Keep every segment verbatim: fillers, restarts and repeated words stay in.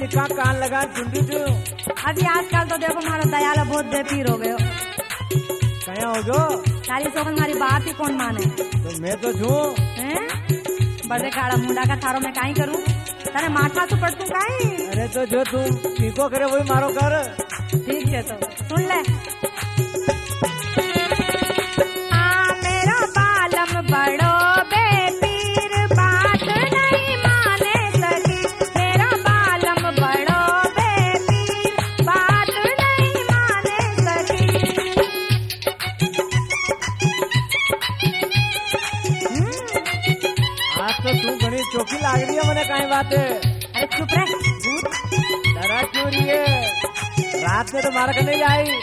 निकाह कान लगा चुंडी तू। अभी आजकल तो देखो हमारा दयाला बहुत बेपीर हो गयो। कया हो गयो? चालीस हो हमारी बात ही कौन माने। तो मैं तो छू हैं? बड़े काड़ा मुंडा का थारो मैं काई करूं? तेरे माथा तो पड़ तू काई? अरे तो जो तुम पीको करे वही मारो कर। ठीक है तो सुन ले। हाँ मेरा बालम बड़ो बेपीर बात नहीं माने सकी। मेरा बालम बड़ो बेपीर बात नहीं माने सकी। आज तो तू घनी चौकी लाग रही है मने काई बात है। अरे चुप रह। डरा क्यों रही है? रात में तो मार कर नहीं आई।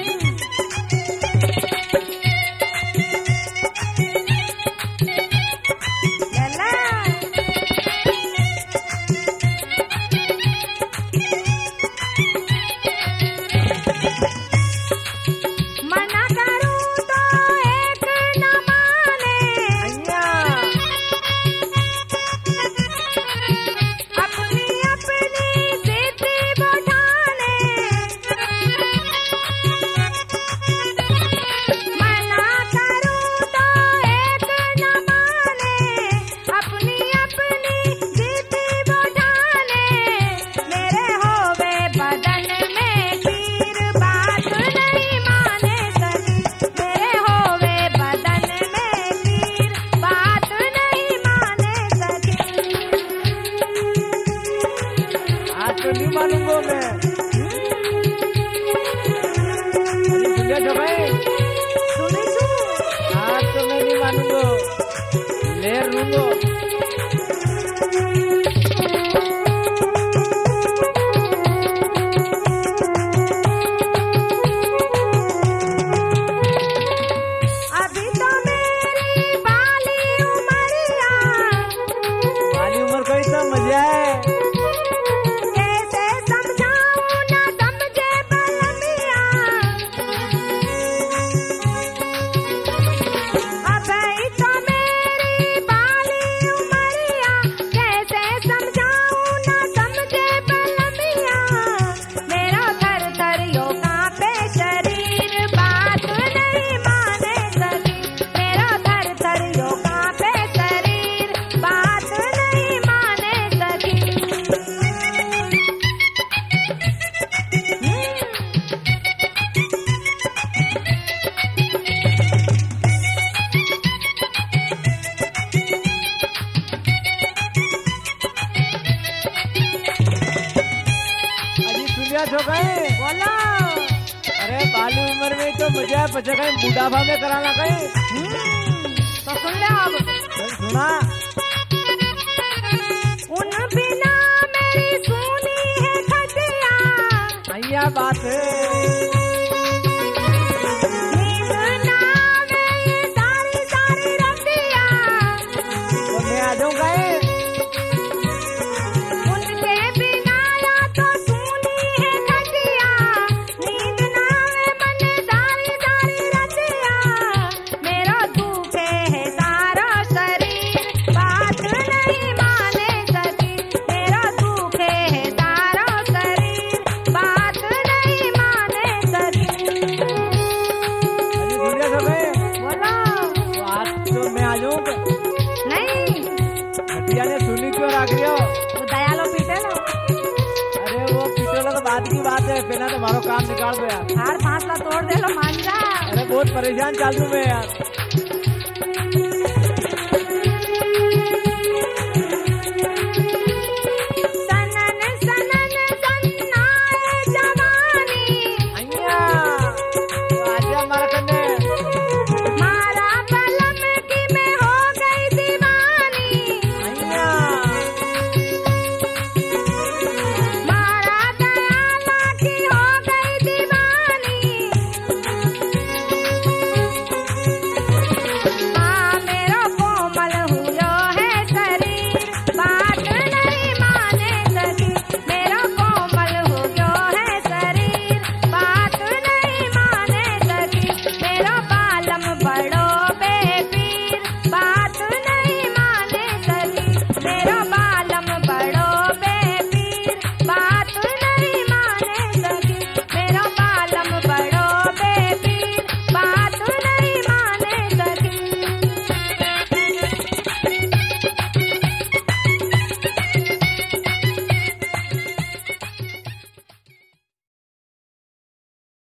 मना करूं तो एक न माने। अपनी अपनी जिद बुझाने। मना करूं तो एक न माने। अपनी अपनी जिद बुझाने। मेरे होवे बदन में पीर बात नहीं माने सकी। मेरे होवे बदन में पीर बात नहीं माने सकी। आज तो नहीं मानूंगा मैं। दुनिया जो भाई सुनी छू। आज तो मैं नहीं मानूंगा। ले लूंगा। अभी तो मेरी बाली उमरिया। वाली उम्र कोई तो मजा है। कैसे समझाऊं न समझे बलमिया। अभी तो मेरी बाली उमरिया। कैसे समझाऊं न समझे बलमिया। मेरा थर थर यो कांपे शरीर बात नहीं माने सकी। मेरा थर थर यो कांपे शरीर बात नहीं माने सकी। अजी दुनिया जो गए। बोलो। अरे बाली उम्र में तो मजा है बच्चा कहीं बुढ़ापा में कराना कहीं। तो सुन ले अब। चल सुना। उन बिना मेरी सुनी है खटिया। अय्या बात है। नींद ना आवे ये सारी सारी रतिया। तो मैं आ जाऊँ गए। उनके बिना या तो सुनी है खटिया। नींद ना आवे मन सारी सारी रतिया। मेरा दुखे है सारा शरीर बात नहीं माने सकी। मेरा दुखे है सारा शरीर बात नहीं माने सकी। अजी दुनिया जो गए। बोलो। तो आज तो मैं आ जाऊँ। नहीं हटिया ने सुनी क्यों रख रही हो? वो दयालो पीटे लो। अरे वो पिटोला तो बात की बात है। पहला तो मारो काम निकाल दो यार। हार फांसला तोड़ दे लो मान जा। अरे बहुत परेशान चालू में यार।